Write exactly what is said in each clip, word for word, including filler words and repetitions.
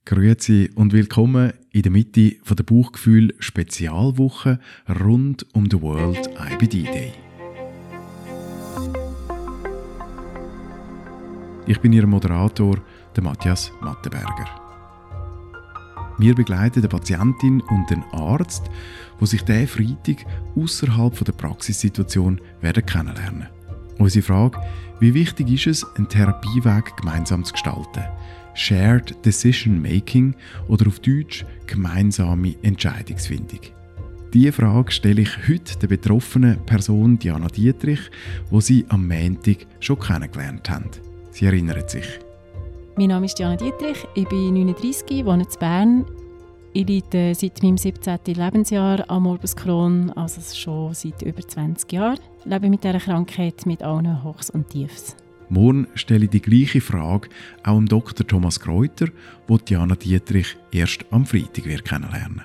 Grüezi und willkommen in der Mitte von der Bauchgefühl-Spezialwoche rund um den World I B D Day. Ich bin Ihr Moderator, der Matthias Mattenberger. Wir begleiten eine Patientin und den Arzt, die sich diesen Freitag außerhalb der Praxissituation werden kennenlernen. Unsere Frage: Wie wichtig ist es, einen Therapieweg gemeinsam zu gestalten? Shared Decision Making oder auf Deutsch gemeinsame Entscheidungsfindung. Diese Frage stelle ich heute der betroffenen Person Diana Dietrich, die Sie am Montag schon kennengelernt haben. Sie erinnern sich. Mein Name ist Diana Dietrich, ich bin neununddreissig, wohne in Bern. Ich leide seit meinem siebzehnten Lebensjahr an Morbus Crohn, also schon seit über zwanzig Jahren. Ich lebe mit dieser Krankheit mit allen Hochs und Tiefs. Morgen stelle ich die gleiche Frage auch dem Doktor Thomas Kreuter, wo Diana Dietrich erst am Freitag wird kennenlernen.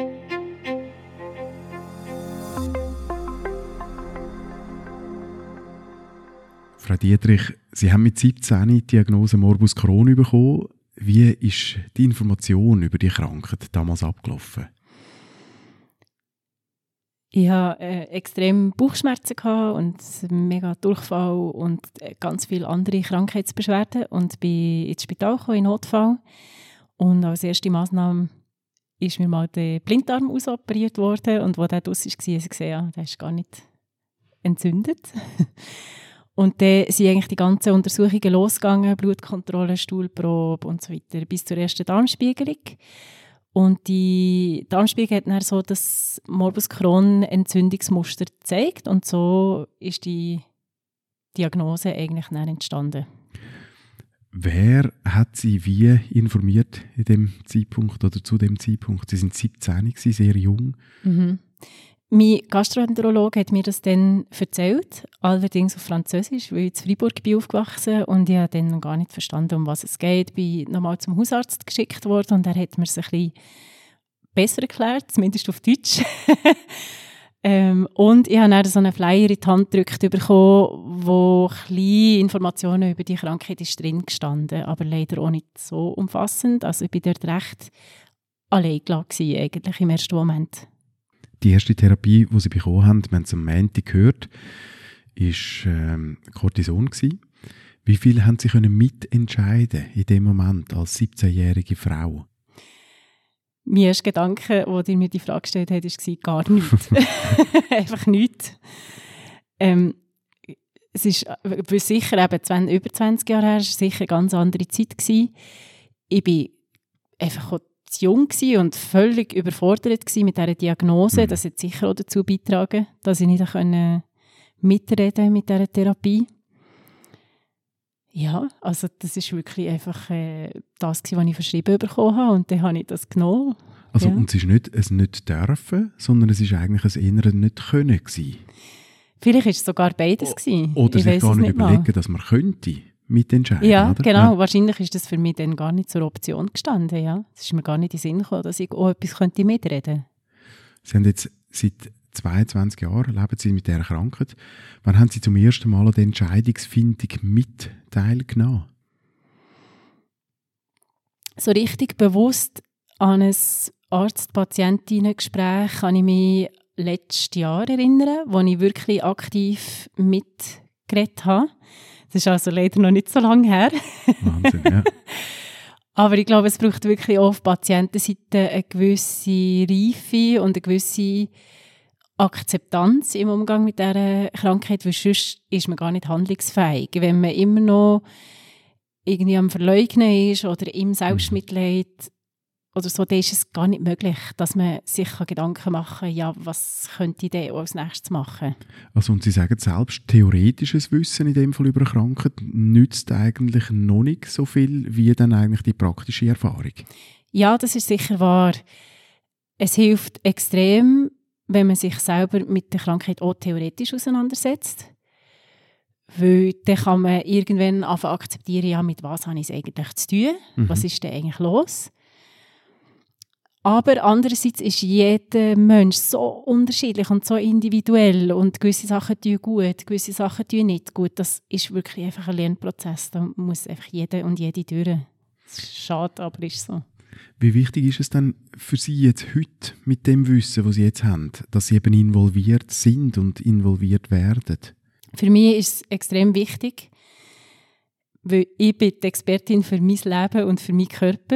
Frau Dietrich, Sie haben mit siebzehn die Diagnose Morbus Crohn bekommen. Wie ist die Information über die Krankheit damals abgelaufen? Ich hatte äh, extrem Bauchschmerzen und mega Durchfall und äh, ganz viele andere Krankheitsbeschwerden und bin ins Spital gekommen, in Notfall. Und als erste Massnahme ist mir mal der Blinddarm ausoperiert worden und als der draus war, habe ich gesehen, ja, der ist gar nicht entzündet. Und dann sind eigentlich die ganzen Untersuchungen losgegangen, Blutkontrolle, Stuhlprobe und so weiter, bis zur ersten Darmspiegelung. Und die Darmspiegel hat dann so das Morbus Crohn-Entzündungsmuster gezeigt und so ist die Diagnose eigentlich dann entstanden. Wer hat Sie wie informiert in dem Zeitpunkt oder zu dem Zeitpunkt? Sie sind siebzehn, sehr jung. Mhm. Mein Gastroenterologe hat mir das dann erzählt, allerdings auf Französisch, weil ich in Freiburg bin aufgewachsen und ich habe dann noch gar nicht verstanden, um was es geht. Ich bin nochmal zum Hausarzt geschickt worden und er hat mir es ein bisschen besser erklärt, zumindest auf Deutsch. ähm, und ich habe dann so einen Flyer in die Hand gedrückt bekommen, wo kleine Informationen über die Krankheit ist drin gestanden, aber leider auch nicht so umfassend. Also ich war dort recht allein gelassen, eigentlich im ersten Moment. Die erste Therapie, die Sie bekommen haben, wir haben es am Montag gehört, war ähm, Cortison. Wie viel haben Sie können mitentscheiden in dem Moment als siebzehnjährige Frau? Mein erster Gedanke, als ihr mir die Frage gestellt hat, war gar nichts. Einfach nichts. Ähm, es ist sicher eben zwanzig, über zwanzig Jahre her, es war sicher eine ganz andere Zeit gewesen. Ich bin einfach jung und völlig überfordert mit dieser Diagnose. Mhm. Das hat sicher auch dazu beigetragen, dass ich nicht mitreden mit dieser Therapie. Ja, also das ist wirklich einfach äh, das, was ich verschrieben bekommen habe und dann habe ich das genommen. Also ja. Und es ist nicht ein nicht dürfen, sondern es ist eigentlich ein eher nicht können gewesen. Vielleicht war es sogar beides gewesen. Oder ich sich gar nicht, nicht überlegen, mal. dass man könnte mitentscheiden. Ja, oder? genau. Ja. Wahrscheinlich ist das für mich dann gar nicht zur Option gestanden. Ja. Es ist mir gar nicht in den Sinn gekommen, dass ich auch etwas könnte mitreden könnte. Sie haben jetzt seit zweiundzwanzig Jahren leben Sie mit dieser Krankheit. Wann haben Sie zum ersten Mal an der Entscheidungsfindung mit teilgenommen? So richtig bewusst an ein Arzt-Patientinnen-Gespräch kann ich mich letztes Jahr erinnern, wo ich wirklich aktiv mitgeredet habe. Das ist also leider noch nicht so lange her. Wahnsinn, ja. Aber ich glaube, es braucht wirklich auch auf Patientenseite eine gewisse Reife und eine gewisse Akzeptanz im Umgang mit dieser Krankheit, weil sonst ist man gar nicht handlungsfähig. Wenn man immer noch irgendwie am Verleugnen ist oder im Selbstmitleid oder so, dann ist es gar nicht möglich, dass man sich Gedanken machen kann, ja, was könnte ich denn als nächstes machen? Also, und Sie sagen selbst, theoretisches Wissen in dem Fall über eine Krankheit nützt eigentlich noch nicht so viel wie dann eigentlich die praktische Erfahrung. Ja, das ist sicher wahr. Es hilft extrem, wenn man sich selber mit der Krankheit auch theoretisch auseinandersetzt. Weil dann kann man irgendwann anfangen akzeptieren, ja, mit was habe ich es eigentlich zu tun? Mhm. Was ist denn eigentlich los? Aber andererseits ist jeder Mensch so unterschiedlich und so individuell und gewisse Sachen tun gut, gewisse Sachen tun nicht gut. Das ist wirklich einfach ein Lernprozess. Da muss einfach jeder und jede durch. Schade, aber ist so. Wie wichtig ist es denn für Sie jetzt heute mit dem Wissen, das Sie jetzt haben, dass Sie eben involviert sind und involviert werden? Für mich ist es extrem wichtig, weil ich bin die Expertin für mein Leben und für meinen Körper.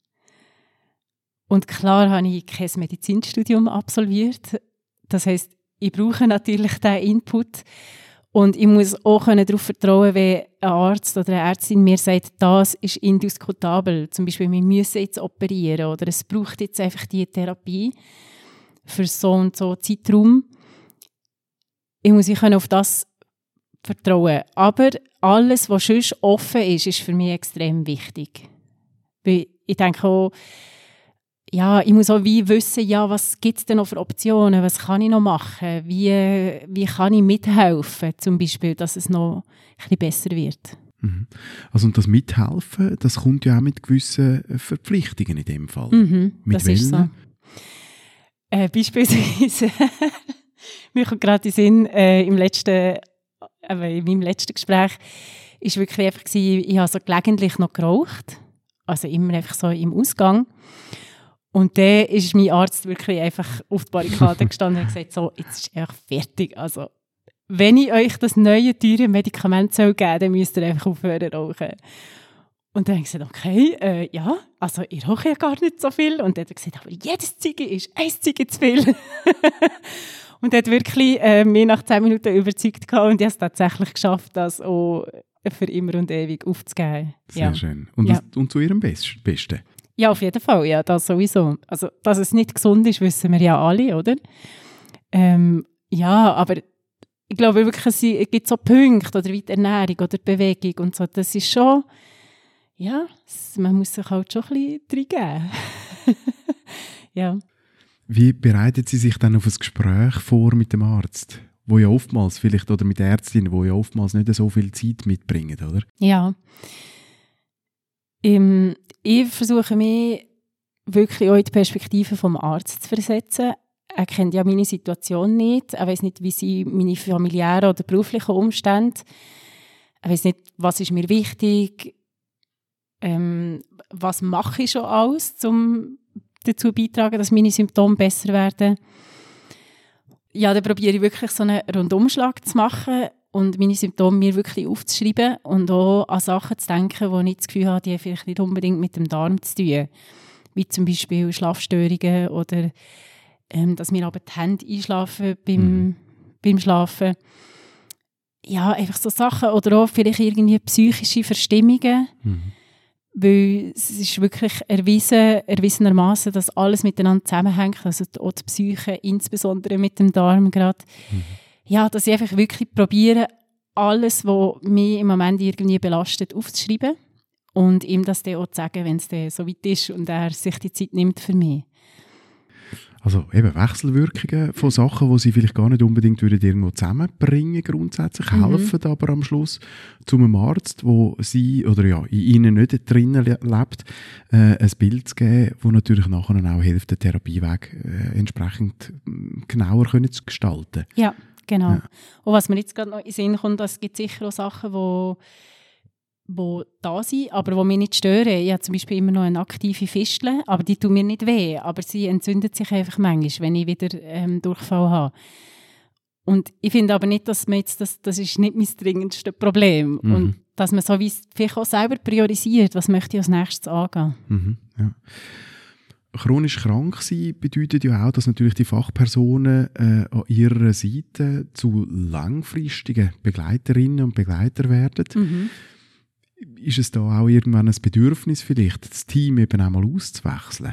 Und klar habe ich kein Medizinstudium absolviert. Das heisst, ich brauche natürlich diesen Input. Und ich muss auch darauf vertrauen, wenn ein Arzt oder eine Ärztin mir sagt, das ist indiskutabel. Zum Beispiel, wir müssen jetzt operieren oder es braucht jetzt einfach diese Therapie für so und so Zeitraum. Ich muss mich auf das vertrauen. Aber alles, was sonst offen ist, ist für mich extrem wichtig. Weil ich denke auch, ja, ich muss auch wie wissen, ja, was gibt es denn noch für Optionen, was kann ich noch machen, wie, wie kann ich mithelfen, zum Beispiel, dass es noch ein bisschen besser wird. Mhm. Also und das Mithelfen, das kommt ja auch mit gewissen Verpflichtungen in dem Fall. Mhm, mit das welchen? Ist so. Äh, beispielsweise, mir kommt gerade in den Sinn, äh, im letzten, äh, in meinem letzten Gespräch war wirklich einfach, ich habe so gelegentlich noch geraucht, also immer einfach so im Ausgang. Und dann ist mein Arzt wirklich einfach auf die Barrikade gestanden und gesagt, so, jetzt ist einfach fertig. Also, wenn ich euch das neue, teure Medikament soll geben soll, dann müsst ihr einfach aufhören rauchen. Und dann habe ich gesagt, okay, äh, ja, also ich rauche ja gar nicht so viel. Und dann hat er gesagt, aber jedes Ziege ist ein Ziege zu viel. Und er hat wirklich äh, mich nach zehn Minuten überzeugt gehabt und ich habe es tatsächlich geschafft, das auch für immer und ewig aufzugeben. Sehr ja. schön. Und, ja. das, und zu Ihrem Best- Besten? Ja, auf jeden Fall, ja, das sowieso. Also, dass es nicht gesund ist, wissen wir ja alle, oder? Ähm, ja, aber ich glaube wirklich, es gibt so Punkte, oder wie die Ernährung oder die Bewegung und so, das ist schon, ja, man muss sich halt schon ein bisschen reingeben. Ja. Wie bereiten Sie sich dann auf ein Gespräch vor mit dem Arzt? Wo ja oftmals, vielleicht, oder mit der Ärztin, wo ja oftmals nicht so viel Zeit mitbringen, oder? Ja. Ähm, ich versuche mich wirklich auch in die Perspektive vom Arzt zu versetzen. Er kennt ja meine Situation nicht. Er weiß nicht, wie sind meine familiären oder beruflichen Umstände. Er weiß nicht, was ist mir wichtig. Ähm, was mache ich schon alles, um dazu beitragen, dass meine Symptome besser werden. Ja, dann probiere ich wirklich so einen Rundumschlag zu machen und meine Symptome mir wirklich aufzuschreiben und auch an Sachen zu denken, wo ich das Gefühl habe, die haben vielleicht nicht unbedingt mit dem Darm zu tun. Wie zum Beispiel Schlafstörungen oder ähm, dass mir aber die Hände einschlafen beim, mhm. beim Schlafen. Ja, einfach so Sachen. Oder auch vielleicht irgendwie psychische Verstimmungen. Mhm. Weil es ist wirklich erwiesen, erwiesenermaßen, dass alles miteinander zusammenhängt. Also auch die Psyche, insbesondere mit dem Darm gerade. Mhm. Ja, dass ich einfach wirklich probiere, alles, was mich im Moment irgendwie belastet, aufzuschreiben und ihm das dann auch zu sagen, wenn es dann so weit ist und er sich die Zeit nimmt für mich. Also eben Wechselwirkungen von Sachen, die sie vielleicht gar nicht unbedingt würden irgendwo zusammenbringen grundsätzlich, mhm. helfen aber am Schluss zu einem Arzt, wo sie oder ja in ihnen nicht drinnen lebt, äh, ein Bild zu geben, das natürlich nachher auch hilft, den Therapieweg äh, entsprechend genauer können zu gestalten. Ja, genau. Ja. Und was mir jetzt gerade noch in den Sinn kommt, es gibt sicher auch Sachen, die die da sind, aber die mich nicht stören. Ich habe zum Beispiel immer noch eine aktive Fistel, aber die tun mir nicht weh. Aber sie entzündet sich einfach manchmal, wenn ich wieder ähm, Durchfall habe. Und ich finde aber nicht, dass man jetzt, das, das ist nicht mein dringendstes Problem. Mhm. Und dass man so wie vielleicht auch selber priorisiert, was möchte ich als nächstes angehen. Mhm, ja. Chronisch krank sein bedeutet ja auch, dass natürlich die Fachpersonen äh, an ihrer Seite zu langfristigen Begleiterinnen und Begleitern werden. Mhm. Ist es da auch irgendwann ein Bedürfnis vielleicht, das Team eben einmal auszuwechseln?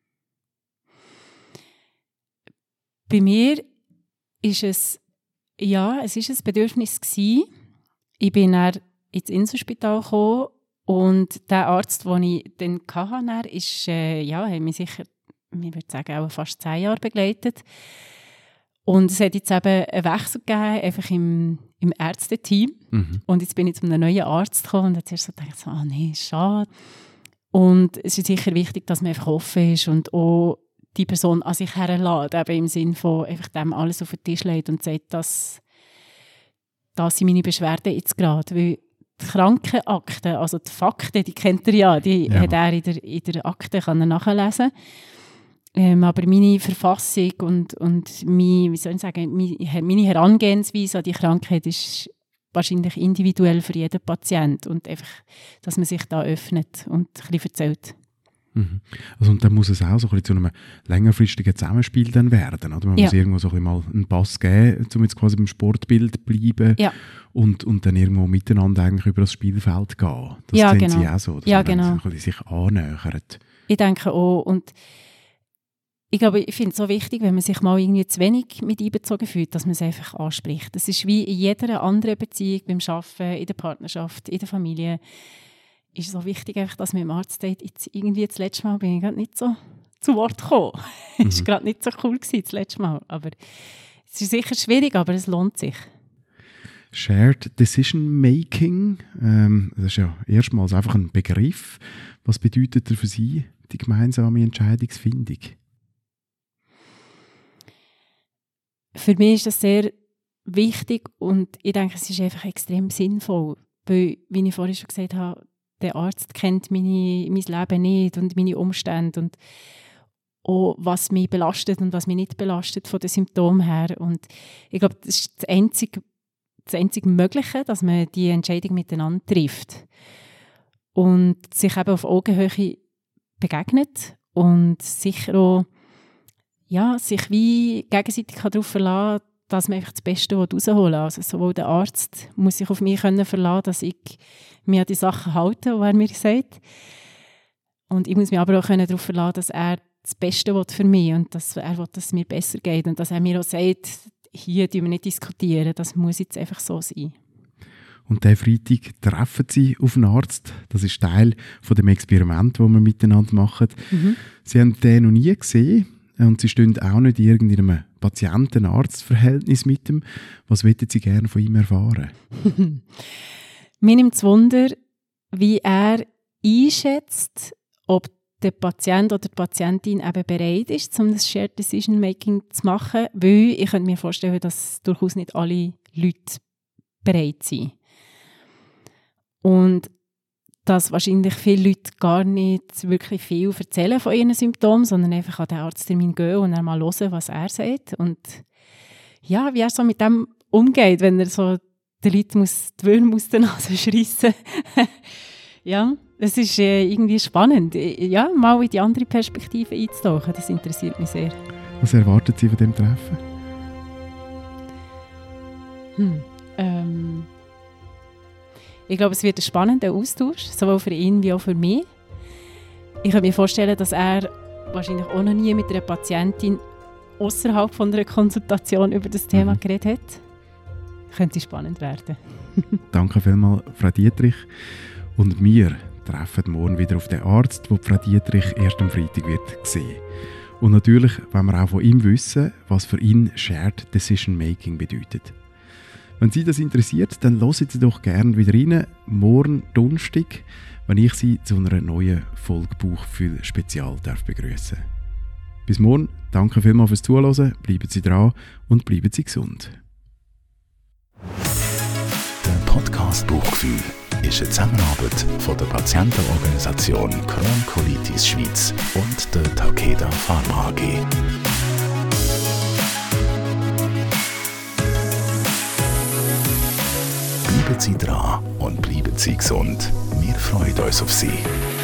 Bei mir ist es, ja, es ist ein Bedürfnis gewesen. Ich bin dann ins Inselspital gekommen und der Arzt, den ich dann hatte, ist, äh, ja, hat mich sicher, ich würde sagen, auch fast zehn Jahre begleitet. Und es hat jetzt eben einen Wechsel gegeben, einfach im, im Ärzteteam. Mhm. Und jetzt bin ich zu einem neuen Arzt gekommen und jetzt erst so gedacht, so, ah nee, schade. Und es ist sicher wichtig, dass man einfach offen ist und auch die Person an sich heranlässt, eben im Sinne von einfach dem alles auf den Tisch legt und sagt, dass das sind meine Beschwerden jetzt gerade. Weil die Krankenakte, also die Fakten, die kennt er ja, die ja. hat er in der, in der Akte kann er nachlesen. Ähm, aber meine Verfassung und, und meine, wie soll ich sagen, meine, meine Herangehensweise an die Krankheit ist wahrscheinlich individuell für jeden Patienten und einfach, dass man sich da öffnet und ein bisschen erzählt. Mhm. Also und dann muss es auch so ein bisschen zu einem längerfristigen Zusammenspiel dann werden, oder? Man ja. muss irgendwo so ein bisschen mal einen Pass geben, um jetzt quasi beim Sportbild zu bleiben ja. und, und dann irgendwo miteinander eigentlich über das Spielfeld gehen. Das ja, sehen genau. Sie auch so, dass ja, man genau. dann sich annähert. Ich denke auch. Und ich glaube, ich finde es so wichtig, wenn man sich mal irgendwie zu wenig mit einbezogen fühlt, dass man es einfach anspricht. Das ist wie in jeder anderen Beziehung, beim Arbeiten, in der Partnerschaft, in der Familie. Ist so wichtig, einfach, dass man im Arztdate jetzt irgendwie das letzte Mal bin ich gerade nicht so zu Wort gekommen. Es mhm. war gerade nicht so cool gewesen, das letzte Mal. Aber es ist sicher schwierig, aber es lohnt sich. Shared Decision Making, ähm, das ist ja erstmals einfach ein Begriff. Was bedeutet er für Sie, die gemeinsame Entscheidungsfindung? Für mich ist das sehr wichtig und ich denke, es ist einfach extrem sinnvoll. Weil, wie ich vorhin schon gesagt habe, der Arzt kennt meine, mein Leben nicht und meine Umstände und auch, was mich belastet und was mich nicht belastet von den Symptomen her. Und ich glaube, das ist das einzige, das einzige Mögliche, dass man die Entscheidung miteinander trifft. Und sich eben auf Augenhöhe begegnet und sicher auch ja, sich wie gegenseitig darauf verlassen kann, dass man einfach das Beste rausholen will. Also sowohl der Arzt muss sich auf mich können verlassen, dass ich mir an die Sachen halte, die er mir sagt. Und ich muss mich aber auch können darauf verlassen, dass er das Beste will für mich und dass er will, dass es mir besser geht. Und dass er mir auch sagt, hier diskutieren wir nicht diskutieren, das muss jetzt einfach so sein. Und diesen Freitag treffen Sie auf einen Arzt. Das ist Teil von dem Experiment, das wir miteinander machen. Mhm. Sie haben den noch nie gesehen. Und Sie stehen auch nicht in irgendeinem Patienten-Arzt-Verhältnis mit ihm. Was möchten Sie gerne von ihm erfahren? Mir nimmt es Wunder, wie er einschätzt, ob der Patient oder die Patientin eben bereit ist, um das Shared Decision Making zu machen. Weil ich könnte mir vorstellen, dass durchaus nicht alle Leute bereit sind. Und dass wahrscheinlich viele Leute gar nicht wirklich viel erzählen von ihren Symptomen, sondern einfach an den Arzttermin gehen und dann mal hören, was er sagt. Und ja, wie er so mit dem umgeht, wenn er so den Leuten muss, die Würmer aus der Nase schreissen. Ja, es ist äh, irgendwie spannend, ja, mal in die andere Perspektive einzutauchen. Das interessiert mich sehr. Was erwarten Sie von diesem Treffen? Hm, ähm... Ich glaube, es wird ein spannender Austausch, sowohl für ihn wie auch für mich. Ich kann mir vorstellen, dass er wahrscheinlich auch noch nie mit einer Patientin außerhalb von einer Konsultation über das Thema mhm. geredet hat. Könnte spannend werden. Danke vielmals, Frau Dietrich. Und wir treffen morgen wieder auf den Arzt, den Frau Dietrich erst am Freitag wird sehen. Und natürlich wollen wir auch von ihm wissen, was für ihn Shared Decision Making bedeutet. Wenn Sie das interessiert, dann hören Sie doch gerne wieder rein, morgen Donnerstag, wenn ich Sie zu einer neuen Folge Bauchgefühl Spezial darf begrüßen. Bis morgen, danke vielmals fürs Zuhören, bleiben Sie dran und bleiben Sie gesund. Der Podcast Bauchgefühl ist eine Zusammenarbeit von der Patientenorganisation Crohn Colitis Schweiz und der Takeda Pharma A G. Bleiben Sie dran und bleiben Sie gesund. Wir freuen uns auf Sie.